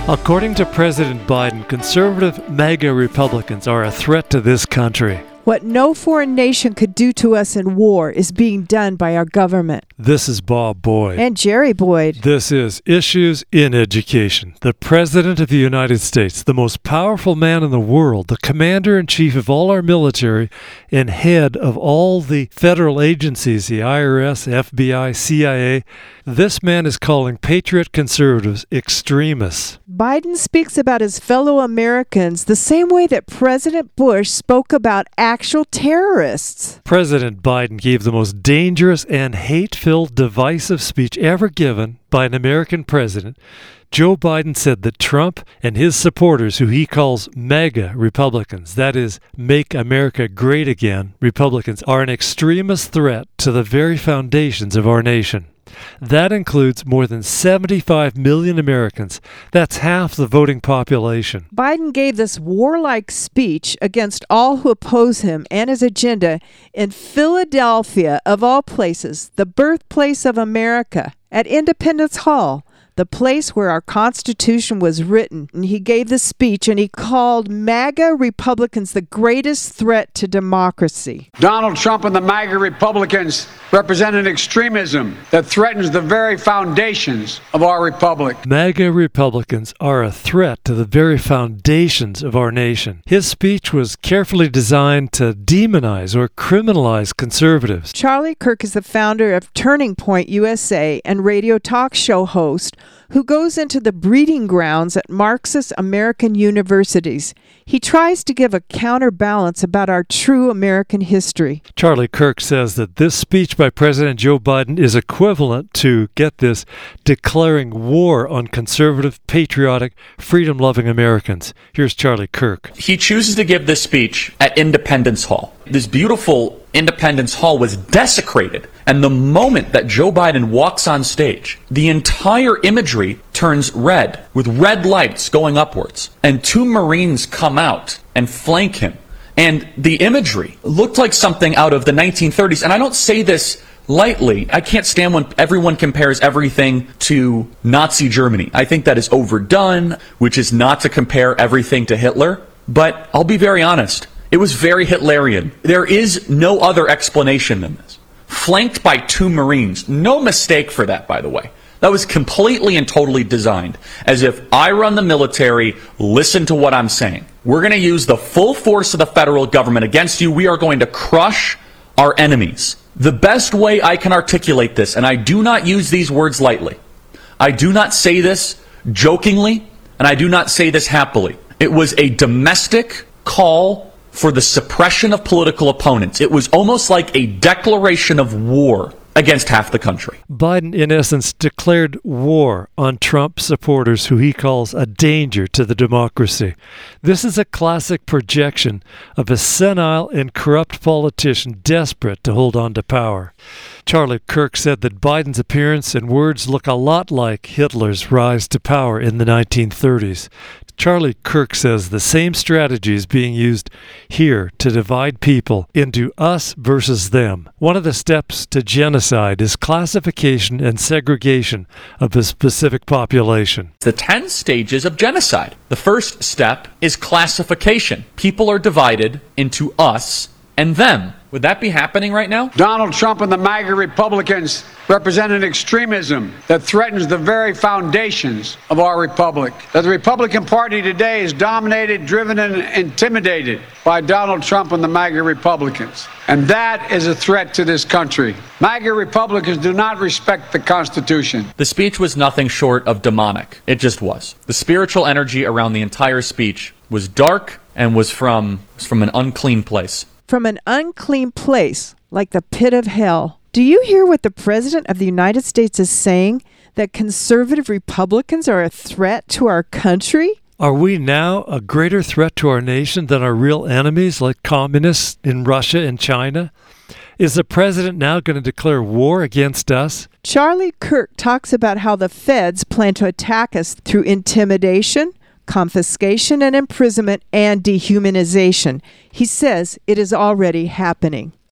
According to President Biden, conservative MAGA Republicans are a threat to this country. What no foreign nation could do to us in war is being done by our government. This is Bob Boyd. And Jerry Boyd. This is Issues in Education. The President of the United States, the most powerful man in the world, the commander-in-chief of all our military, and head of all the federal agencies, the IRS, FBI, CIA, this man is calling patriot conservatives extremists. Biden speaks about his fellow Americans the same way that President Bush spoke about actual terrorists. President Biden gave the most dangerous and hate-filled, divisive speech ever given by an American president. Joe Biden said that Trump and his supporters, who he calls MAGA Republicans, that is, Make America Great Again Republicans, are an extremist threat to the very foundations of our nation. That includes more than 75 million Americans. That's half the voting population. Biden gave this warlike speech against all who oppose him and his agenda in Philadelphia, of all places, the birthplace of America, at Independence Hall, the place where our Constitution was written. And he gave the speech and he called MAGA Republicans the greatest threat to democracy. Donald Trump and the MAGA Republicans represent an extremism that threatens the very foundations of our republic. MAGA Republicans are a threat to the very foundations of our nation. His speech was carefully designed to demonize or criminalize conservatives. Charlie Kirk is the founder of Turning Point USA and radio talk show host who goes into the breeding grounds at Marxist American universities. He tries to give a counterbalance about our true American history. Charlie Kirk says that this speech by President Joe Biden is equivalent to, get this, declaring war on conservative, patriotic, freedom-loving Americans. Here's Charlie Kirk. He chooses to give this speech at Independence Hall. This beautiful Independence Hall was desecrated. And the moment that Joe Biden walks on stage, the entire imagery turns red, with red lights going upwards. And two Marines come out and flank him. And the imagery looked like something out of the 1930s. And I don't say this lightly. I can't stand when everyone compares everything to Nazi Germany. I think that is overdone, which is not to compare everything to Hitler. But I'll be very honest. It was very Hitlerian. There is no other explanation than this. Flanked by two Marines. No mistake for that, by the way. That was completely and totally designed. As if I run the military, listen to what I'm saying. We're going to use the full force of the federal government against you. We are going to crush our enemies. The best way I can articulate this, and I do not use these words lightly. I do not say this jokingly, and I do not say this happily. It was a domestic call for the suppression of political opponents. It was almost like a declaration of war against half the country. Biden, in essence, declared war on Trump supporters who he calls a danger to the democracy. This is a classic projection of a senile and corrupt politician desperate to hold on to power. Charlie Kirk said that Biden's appearance and words look a lot like Hitler's rise to power in the 1930s. Charlie Kirk says the same strategy is being used here to divide people into us versus them. One of the steps to genocide is classification and segregation of a specific population. The 10 stages of genocide. The first step is classification. People are divided into us and them. Would that be happening right now? Donald Trump and the MAGA Republicans represent an extremism that threatens the very foundations of our republic. That the Republican Party today is dominated, driven, and intimidated by Donald Trump and the MAGA Republicans. And that is a threat to this country. MAGA Republicans do not respect the Constitution. The speech was nothing short of demonic. It just was. The spiritual energy around the entire speech was dark and was from an unclean place. From an unclean place, like the pit of hell. Do you hear what the President of the United States is saying? That conservative Republicans are a threat to our country? Are we now a greater threat to our nation than our real enemies like communists in Russia and China? Is the president now going to declare war against us? Charlie Kirk talks about how the feds plan to attack us through intimidation, confiscation and imprisonment, and dehumanization. He says it is already happening.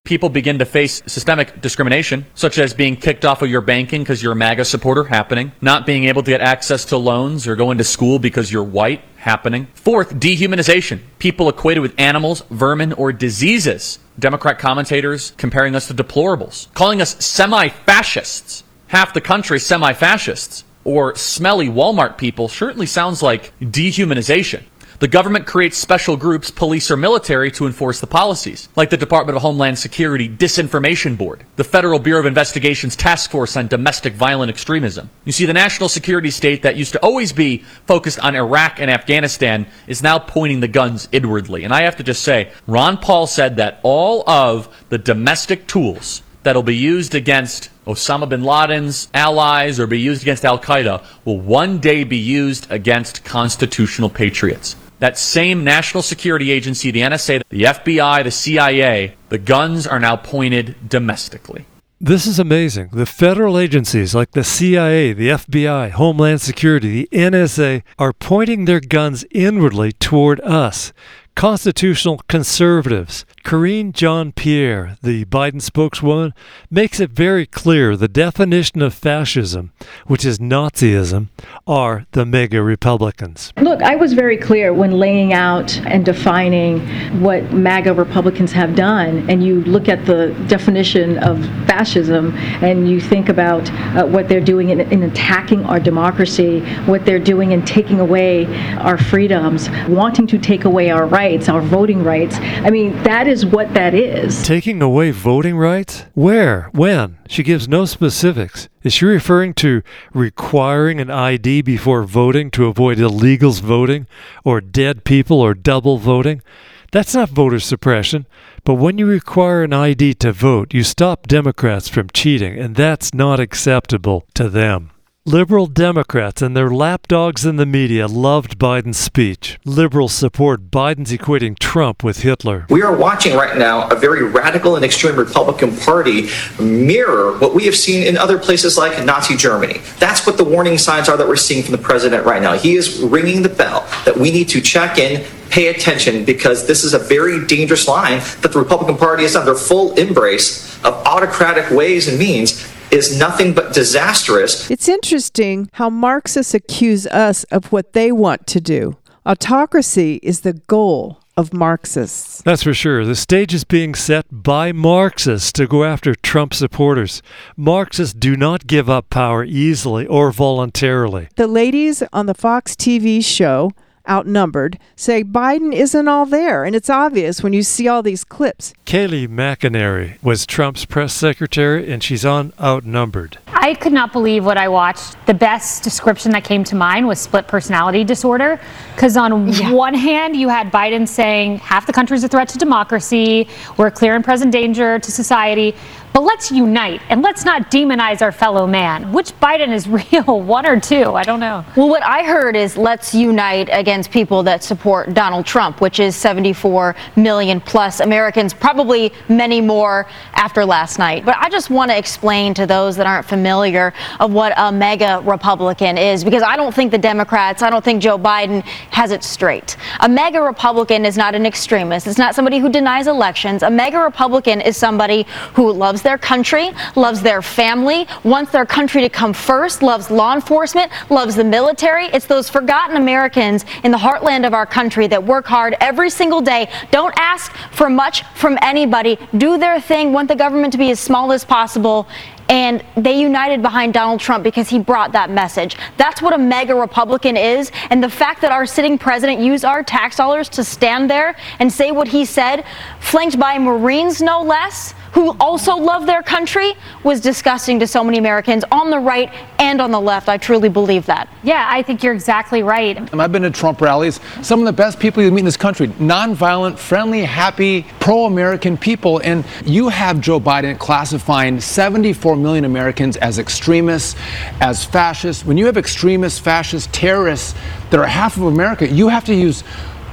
people begin to face systemic discrimination, such as being kicked off of your banking because you're a MAGA supporter, happening. Not being able to get access to loans or go into school because you're white, happening. Fourth, dehumanization. People equated with animals, vermin, or diseases. Democrat commentators comparing us to deplorables. Calling us semi-fascists. Half the country semi-fascists. Or smelly Walmart people certainly sounds like dehumanization. The government creates special groups, police or military, to enforce the policies, like the Department of Homeland Security Disinformation Board, the Federal Bureau of Investigation's Task Force on Domestic Violent Extremism. You see, the national security state that used to always be focused on Iraq and Afghanistan is now pointing the guns inwardly. And I have to just say, Ron Paul said that all of the domestic tools that'll be used against Osama bin Laden's allies or be used against Al-Qaeda will one day be used against constitutional patriots. That same national security agency, the NSA, the FBI, the CIA, the guns are now pointed domestically. This is amazing. The federal agencies like the CIA, the FBI, Homeland Security, the NSA are pointing their guns inwardly toward us, constitutional conservatives. Karine Jean-Pierre, the Biden spokeswoman, makes it very clear the definition of fascism, which is Nazism, are the MAGA Republicans. Look, I was very clear when laying out and defining what MAGA Republicans have done, and you look at the definition of fascism and you think about what they're doing in attacking our democracy, what they're doing in taking away our freedoms, wanting to take away our rights, our voting rights. I mean, that is what that is. Taking away voting rights? Where? When? She gives no specifics. Is she referring to requiring an ID before voting to avoid illegals voting, or dead people, or double voting? That's not voter suppression. But when you require an ID to vote, you stop Democrats from cheating, and that's not acceptable to them. Liberal Democrats and their lapdogs in the media loved Biden's speech. Liberals support Biden's equating Trump with Hitler. We are watching right now a very radical and extreme Republican Party mirror what we have seen in other places like Nazi Germany. That's what the warning signs are that we're seeing from the president right now. He is ringing the bell that we need to check in, pay attention, because this is a very dangerous line that the Republican Party is on. Their full embrace of autocratic ways and means is nothing but disastrous. It's interesting how Marxists accuse us of what they want to do. Autocracy is the goal of Marxists. That's for sure. The stage is being set by Marxists to go after Trump supporters. Marxists do not give up power easily or voluntarily. The ladies on the Fox TV show, Outnumbered, say Biden isn't all there, and it's obvious when you see all these clips. Kayleigh McEnary was Trump's press secretary, and she's on Outnumbered. I could not believe what I watched. The best description that came to mind was split personality disorder, because on one hand, you had Biden saying half the country's a threat to democracy, we're a clear and present danger to society, but let's unite and let's not demonize our fellow man. Which Biden is real, one or two? I don't know. Well, what I heard is let's unite against people that support Donald Trump, which is 74 million plus Americans, probably many more after last night. But I just want to explain to those that aren't familiar of what a MAGA Republican is, because I don't think the Democrats, I don't think Joe Biden has it straight. A MAGA Republican is not an extremist. It's not somebody who denies elections. A MAGA Republican is somebody who loves their country, loves their family, wants their country to come first, loves law enforcement, loves the military. It's those forgotten Americans in the heartland of our country that work hard every single day, don't ask for much from anybody, do their thing, want the government to be as small as possible. And they united behind Donald Trump because he brought that message. That's what a MAGA Republican is. And the fact that our sitting president used our tax dollars to stand there and say what he said, flanked by Marines no less, who also love their country, was disgusting to so many Americans on the right and on the left. I truly believe that. Yeah, I think you're exactly right. I've been to Trump rallies. Some of the best people you meet in this country, nonviolent, friendly, happy, pro-American people. And you have Joe Biden classifying 74 million Americans as extremists, as fascists. When you have extremists, fascists, terrorists that are half of America, you have to use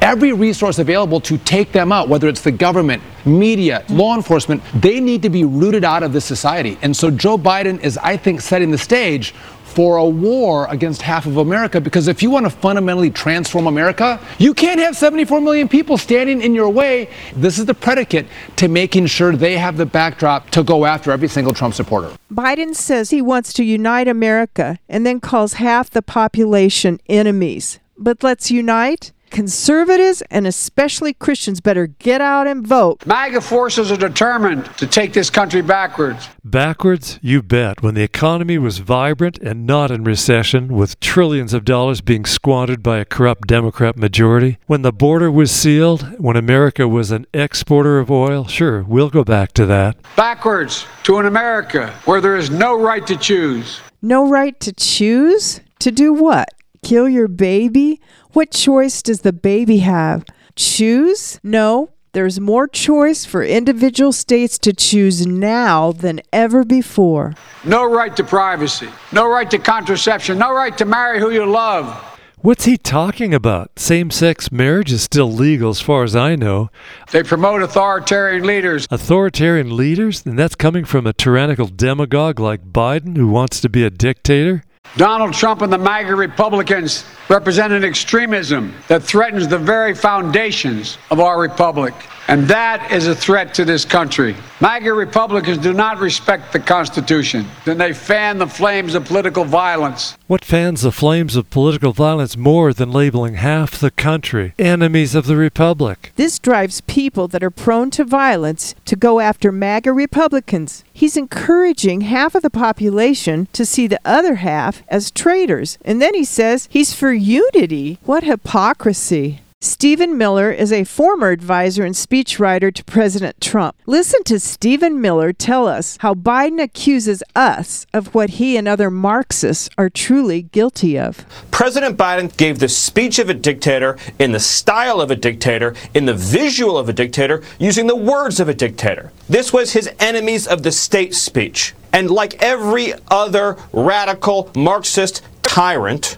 every resource available to take them out, whether it's the government, media, law enforcement. They need to be rooted out of this society. And so Joe Biden is, I think, setting the stage for a war against half of America, because if you want to fundamentally transform America, you can't have 74 million people standing in your way. This is the predicate to making sure they have the backdrop to go after every single Trump supporter. Biden says he wants to unite America and then calls half the population enemies. But let's unite. Conservatives and especially Christians better get out and vote. MAGA forces are determined to take this country backwards. Backwards? You bet. When the economy was vibrant and not in recession, with trillions of dollars being squandered by a corrupt Democrat majority, when the border was sealed, when America was an exporter of oil, sure, we'll go back to that. Backwards to an America where there is no right to choose. No right to choose? To do what? Kill your baby? What choice does the baby have? Choose? No. There's more choice for individual states to choose now than ever before. No right to privacy. No right to contraception. No right to marry who you love. What's he talking about? Same-sex marriage is still legal as far as I know. They promote authoritarian leaders. Authoritarian leaders? And that's coming from a tyrannical demagogue like Biden who wants to be a dictator? Donald Trump and the MAGA Republicans represent an extremism that threatens the very foundations of our republic. And that is a threat to this country. MAGA Republicans do not respect the Constitution, and they fan the flames of political violence. What fans the flames of political violence more than labeling half the country enemies of the Republic? This drives people that are prone to violence to go after MAGA Republicans. He's encouraging half of the population to see the other half as traitors. And then he says he's for unity. What hypocrisy. Stephen Miller is a former advisor and speechwriter to President Trump. Listen to Stephen Miller tell us how Biden accuses us of what he and other Marxists are truly guilty of. President Biden gave the speech of a dictator, in the style of a dictator, in the visual of a dictator, using the words of a dictator. This was his enemies of the state speech. And like every other radical Marxist tyrant,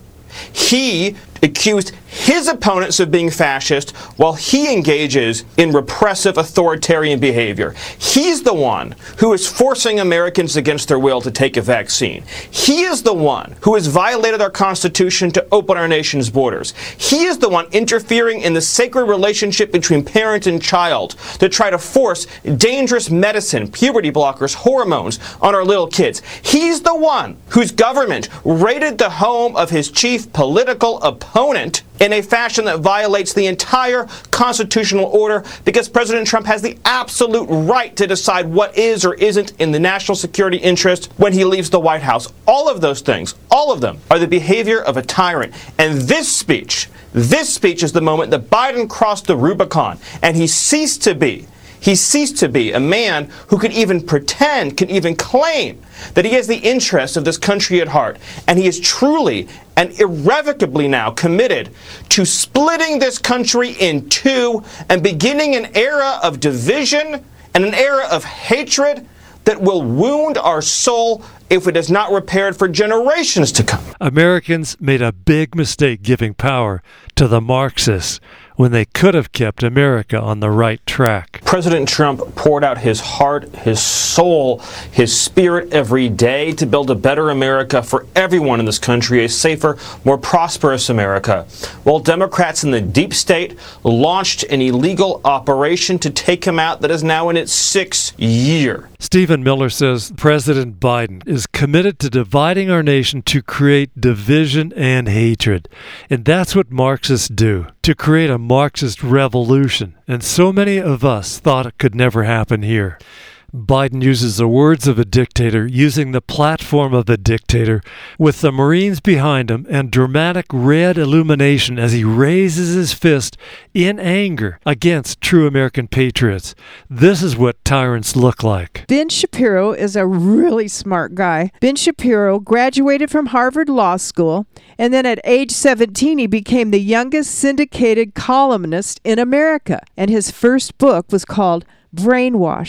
he accused his opponents of being fascist while he engages in repressive authoritarian behavior. He's the one who is forcing Americans against their will to take a vaccine. He is the one who has violated our Constitution to open our nation's borders. He is the one interfering in the sacred relationship between parent and child to try to force dangerous medicine, puberty blockers, hormones on our little kids. He's the one whose government raided the home of his chief political opponent in a fashion that violates the entire constitutional order, because President Trump has the absolute right to decide what is or isn't in the national security interest when he leaves the White House. All of those things, all of them, are the behavior of a tyrant. And this speech is the moment that Biden crossed the Rubicon, and he ceased to be a man who could even pretend, can even claim that he has the interests of this country at heart. And he is truly and irrevocably now committed to splitting this country in two and beginning an era of division and an era of hatred that will wound our soul if it is not repaired for generations to come. Americans made a big mistake giving power to the Marxists when they could have kept America on the right track. President Trump poured out his heart, his soul, his spirit every day to build a better America for everyone in this country, a safer, more prosperous America. While Democrats in the deep state launched an illegal operation to take him out that is now in its 6th year. Stephen Miller says President Biden is committed to dividing our nation to create division and hatred. And that's what Marxists do, to create a Marxist revolution. And so many of us thought it could never happen here. Biden uses the words of a dictator, using the platform of a dictator, with the Marines behind him and dramatic red illumination as he raises his fist in anger against true American patriots. This is what tyrants look like. Ben Shapiro is a really smart guy. Ben Shapiro graduated from Harvard Law School, and then at age 17 he became the youngest syndicated columnist in America. And his first book was called Brainwashed: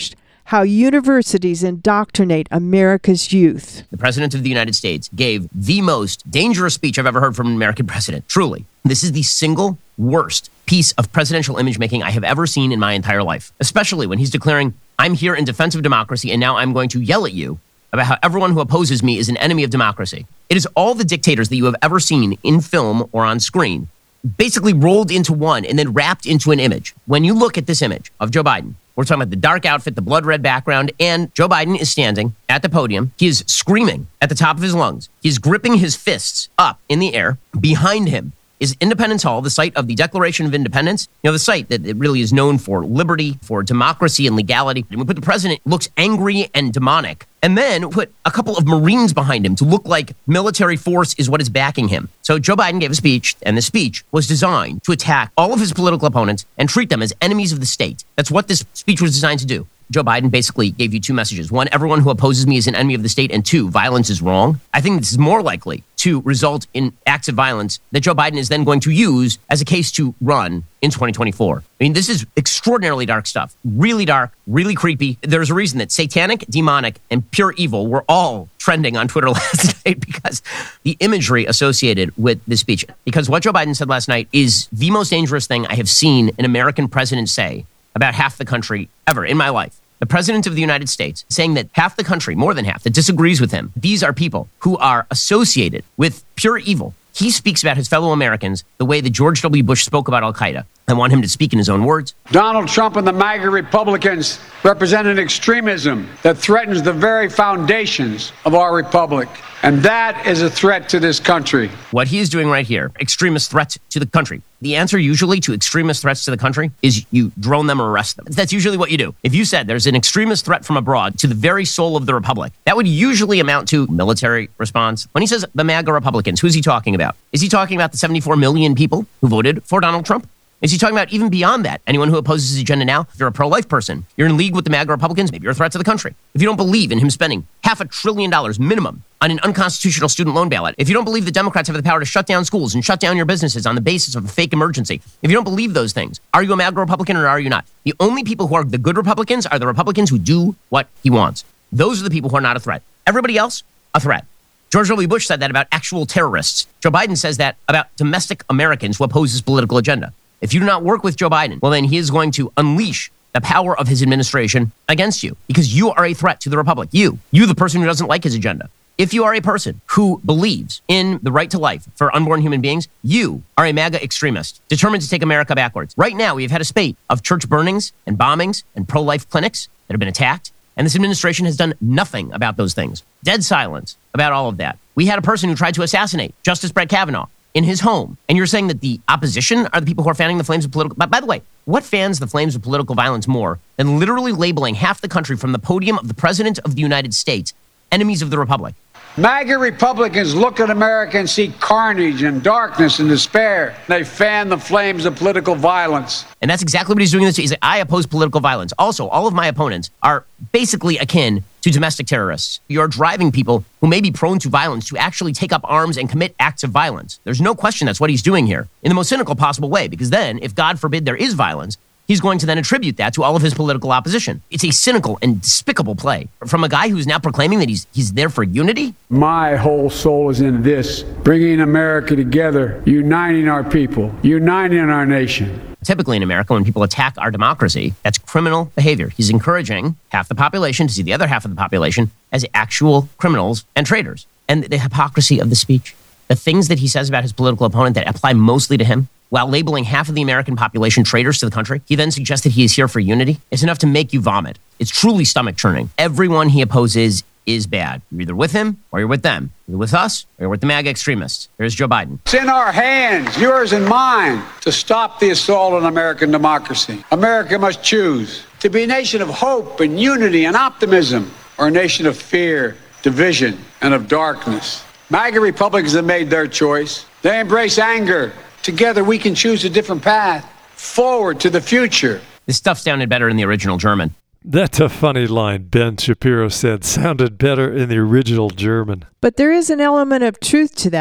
how universities indoctrinate America's youth. The President of the United States gave the most dangerous speech I've ever heard from an American president. Truly. This is the single worst piece of presidential image making I have ever seen in my entire life, especially when he's declaring, I'm here in defense of democracy, and now I'm going to yell at you about how everyone who opposes me is an enemy of democracy. It is all the dictators that you have ever seen in film or on screen basically rolled into one and then wrapped into an image. When you look at this image of Joe Biden, we're talking about the dark outfit, the blood red background, and Joe Biden is standing at the podium. He is screaming at the top of his lungs. He's gripping his fists up in the air. Behind him is Independence Hall, the site of the Declaration of Independence. You know, the site that it really is known for liberty, for democracy and legality. And we put the president looks angry and demonic. And then put a couple of Marines behind him to look like military force is what is backing him. So Joe Biden gave a speech, and the speech was designed to attack all of his political opponents and treat them as enemies of the state. That's what this speech was designed to do. Joe Biden basically gave you two messages. One, everyone who opposes me is an enemy of the state. And two, violence is wrong. I think this is more likely to result in acts of violence that Joe Biden is then going to use as a case to run in 2024. I mean, this is extraordinarily dark stuff. Really dark, really creepy. There's a reason that satanic, demonic, and pure evil were all trending on Twitter last night because the imagery associated with this speech. Because what Joe Biden said last night is the most dangerous thing I have seen an American president say about half the country ever in my life. The president of the United States saying that half the country, more than half, that disagrees with him, these are people who are associated with pure evil. He speaks about his fellow Americans the way that George W. Bush spoke about al-Qaeda. I want him to speak in his own words. Donald Trump and the MAGA Republicans represent an extremism that threatens the very foundations of our republic. And that is a threat to this country. What he is doing right here, extremist threats to the country. The answer usually to extremist threats to the country is you drone them or arrest them. That's usually what you do. If you said there's an extremist threat from abroad to the very soul of the republic, that would usually amount to military response. When he says the MAGA Republicans, who's he talking about? Is he talking about the 74 million people who voted for Donald Trump? Is he talking about even beyond that? Anyone who opposes his agenda now? If you're a pro-life person, you're in league with the MAGA Republicans, maybe you're a threat to the country. If you don't believe in him spending $500 billion minimum on an unconstitutional student loan bailout, if you don't believe the Democrats have the power to shut down schools and shut down your businesses on the basis of a fake emergency, if you don't believe those things, are you a MAGA Republican or are you not? The only people who are the good Republicans are the Republicans who do what he wants. Those are the people who are not a threat. Everybody else, a threat. George W. Bush said that about actual terrorists. Joe Biden says that about domestic Americans who oppose his political agenda. If you do not work with Joe Biden, well, then he is going to unleash the power of his administration against you because you are a threat to the republic. You, the person who doesn't like his agenda. If you are a person who believes in the right to life for unborn human beings, you are a MAGA extremist determined to take America backwards. Right now, we've had a spate of church burnings and bombings and pro-life clinics that have been attacked. And this administration has done nothing about those things. Dead silence about all of that. We had a person who tried to assassinate Justice Brett Kavanaugh in his home. And you're saying that the opposition are the people who are fanning the flames of political... By the way, what fans the flames of political violence more than literally labeling half the country from the podium of the President of the United States enemies of the Republic? MAGA Republicans look at America and see carnage and darkness and despair. They fan the flames of political violence. And that's exactly what he's doing. He's like, I oppose political violence. Also, all of my opponents are basically akin to domestic terrorists. You're driving people who may be prone to violence to actually take up arms and commit acts of violence. There's no question that's what he's doing here in the most cynical possible way, because then, if God forbid there is violence, he's going to then attribute that to all of his political opposition. It's a cynical and despicable play from a guy who's now proclaiming that he's there for unity. My whole soul is in this, bringing America together, uniting our people, uniting our nation. Typically in America, when people attack our democracy, that's criminal behavior. He's encouraging half the population to see the other half of the population as actual criminals and traitors. And the hypocrisy of the speech, the things that he says about his political opponent that apply mostly to him, while labeling half of the American population traitors to the country, he then suggests that he is here for unity. It's enough to make you vomit. It's truly stomach-churning. Everyone he opposes is bad. You're either with him or you're with them. You're with us or you're with the MAGA extremists. Here's Joe Biden. It's in our hands, yours and mine, to stop the assault on American democracy. America must choose to be a nation of hope and unity and optimism, or a nation of fear, division, and of darkness. MAGA Republicans have made their choice. They embrace anger. Together we can choose a different path forward to the future. This stuff sounded better in the original German. That's a funny line, Ben Shapiro said. Sounded better in the original German. But there is an element of truth to that.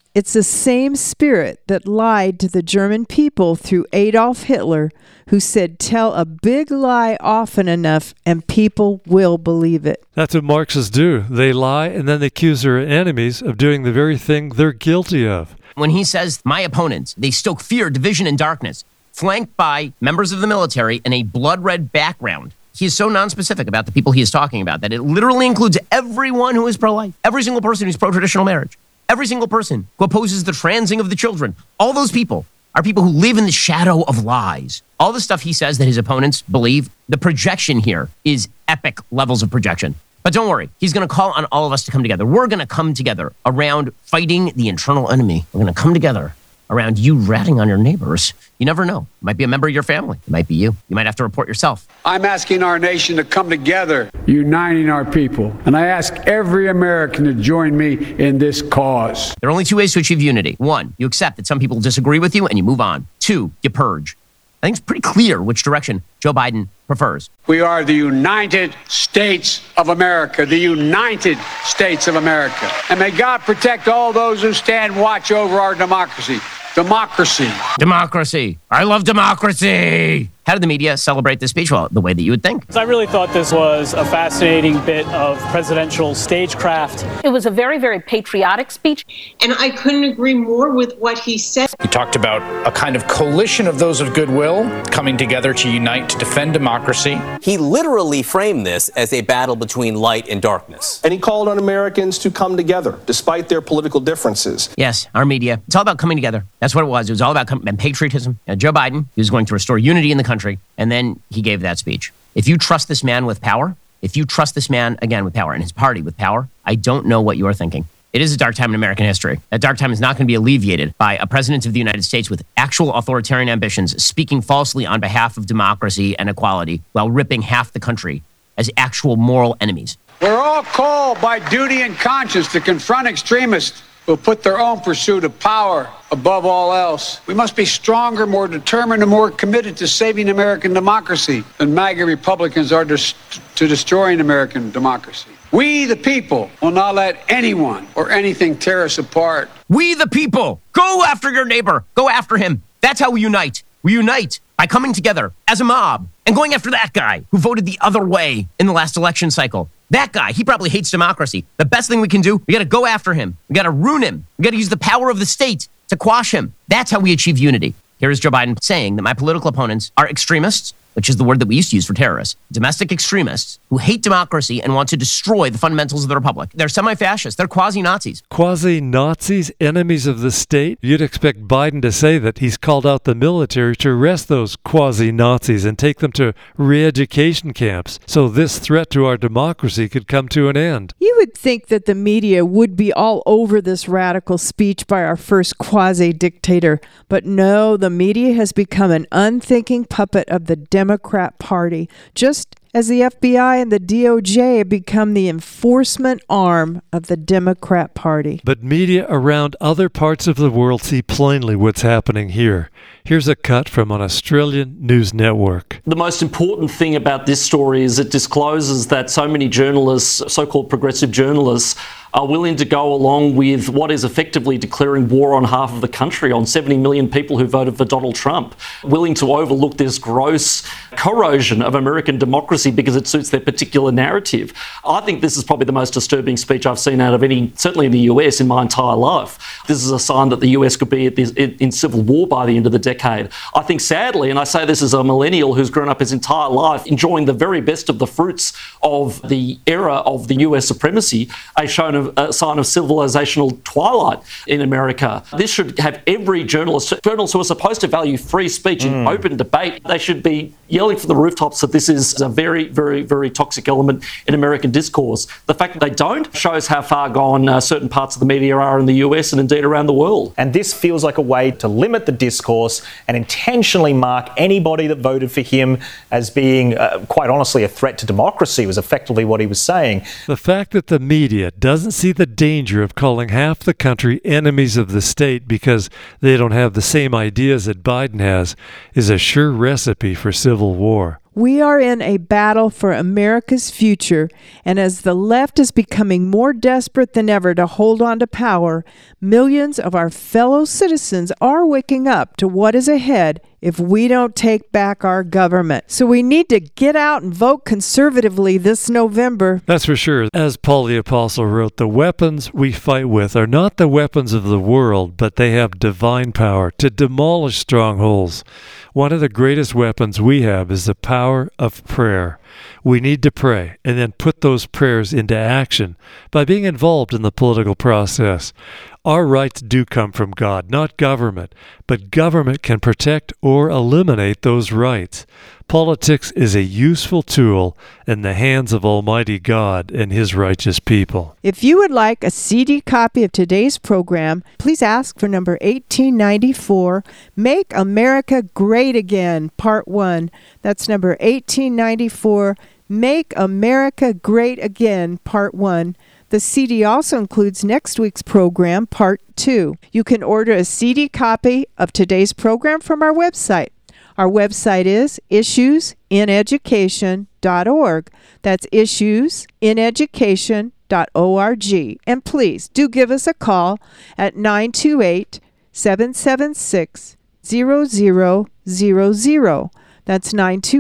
It's the same spirit that lied to the German people through Adolf Hitler, who said, tell a big lie often enough and people will believe it. That's what Marxists do. They lie and then they accuse their enemies of doing the very thing they're guilty of. When he says, my opponents, they stoke fear, division, and darkness, flanked by members of the military in a blood-red background. He is so nonspecific about the people he is talking about that it literally includes everyone who is pro-life, every single person who's pro-traditional marriage, every single person who opposes the transing of the children. All those people are people who live in the shadow of lies. All the stuff he says that his opponents believe, the projection here is epic levels of projection. But don't worry, he's going to call on all of us to come together. We're going to come together around fighting the internal enemy. We're going to come together around you ratting on your neighbors. You never know. It might be a member of your family. It might be you. You might have to report yourself. I'm asking our nation to come together, uniting our people. And I ask every American to join me in this cause. There are only two ways to achieve unity. One, you accept that some people disagree with you and you move on. Two, you purge. I think it's pretty clear which direction Joe Biden prefers. We are the United States of America, the United States of America. And may God protect all those who stand watch over our democracy. Democracy. Democracy. I love democracy. How did the media celebrate this speech? Well, the way that you would think. I really thought this was a fascinating bit of presidential stagecraft. It was a very, very patriotic speech. And I couldn't agree more with what he said. He talked about a kind of coalition of those of goodwill coming together to unite to defend democracy. He literally framed this as a battle between light and darkness. And he called on Americans to come together, despite their political differences. Yes, our media. It's all about coming together. That's what it was. It was all about patriotism. Joe Biden, he was going to restore unity in the country. And then he gave that speech. If you trust this man with power, if you trust this man, again, with power, and his party with power, I don't know what you are thinking. It is a dark time in American history. That dark time is not going to be alleviated by a president of the United States with actual authoritarian ambitions, speaking falsely on behalf of democracy and equality while ripping half the country as actual moral enemies. We're all called by duty and conscience to confront extremists who put their own pursuit of power above all else. We must be stronger, more determined, and more committed to saving American democracy than MAGA Republicans are to destroying American democracy. We, the people, will not let anyone or anything tear us apart. We, the people, go after your neighbor. Go after him. That's how we unite. We unite by coming together as a mob and going after that guy who voted the other way in the last election cycle. That guy, he probably hates democracy. The best thing we can do, we got to go after him. We got to ruin him. We got to use the power of the state to quash him. That's how we achieve unity. Here is Joe Biden saying that my political opponents are extremists, which is the word that we used to use for terrorists, domestic extremists who hate democracy and want to destroy the fundamentals of the republic. They're semi-fascists. They're quasi-Nazis. Quasi-Nazis, enemies of the state? You'd expect Biden to say that he's called out the military to arrest those quasi-Nazis and take them to re-education camps so this threat to our democracy could come to an end. You would think that the media would be all over this radical speech by our first quasi-dictator, but no, the media has become an unthinking puppet of the Democrat Party, just as the FBI and the DOJ have become the enforcement arm of the Democrat Party. But media around other parts of the world see plainly what's happening here. Here's a cut from an Australian news network. The most important thing about this story is it discloses that so many journalists, so-called progressive journalists, are willing to go along with what is effectively declaring war on half of the country, on 70 million people who voted for Donald Trump, willing to overlook this gross corrosion of American democracy because it suits their particular narrative. I think this is probably the most disturbing speech I've seen out of any, certainly in the US, in my entire life. This is a sign that the US could be in civil war by the end of the decade. I think sadly, and I say this as a millennial who's grown up his entire life enjoying the very best of the fruits of the era of the US supremacy, a sign of civilizational twilight in America. This should have every journalists who are supposed to value free speech and open debate, they should be yelling from the rooftops that this is a very, very, very toxic element in American discourse. The fact that they don't shows how far gone certain parts of the media are in the US and indeed around the world. And this feels like a way to limit the discourse and intentionally mark anybody that voted for him as being, quite honestly, a threat to democracy was effectively what he was saying. The fact that the media doesn't see the danger of calling half the country enemies of the state because they don't have the same ideas that Biden has is a sure recipe for civil war. We are in a battle for America's future, and as the left is becoming more desperate than ever to hold on to power, millions of our fellow citizens are waking up to what is ahead if we don't take back our government. So we need to get out and vote conservatively this November. That's for sure. As Paul the Apostle wrote, the weapons we fight with are not the weapons of the world, but they have divine power to demolish strongholds. One of the greatest weapons we have is the power of prayer. We need to pray and then put those prayers into action by being involved in the political process. Our rights do come from God, not government, but government can protect or eliminate those rights. Politics is a useful tool in the hands of Almighty God and His righteous people. If you would like a CD copy of today's program, please ask for number 1894, Make America Great Again, Part 1. That's number 1894, Make America Great Again, Part 1. The CD also includes next week's program, Part 2. You can order a CD copy of today's program from our website. Our website is issuesineducation.org. That's issuesineducation.org. And please do give us a call at 928-776-0000. That's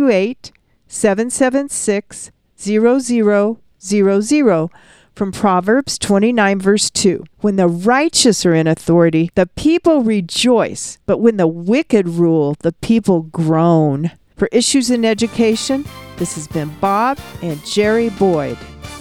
928-776-0000. From Proverbs 29, verse 2. When the righteous are in authority, the people rejoice, but when the wicked rule, the people groan. For Issues in Education, this has been Bob and Jerry Boyd.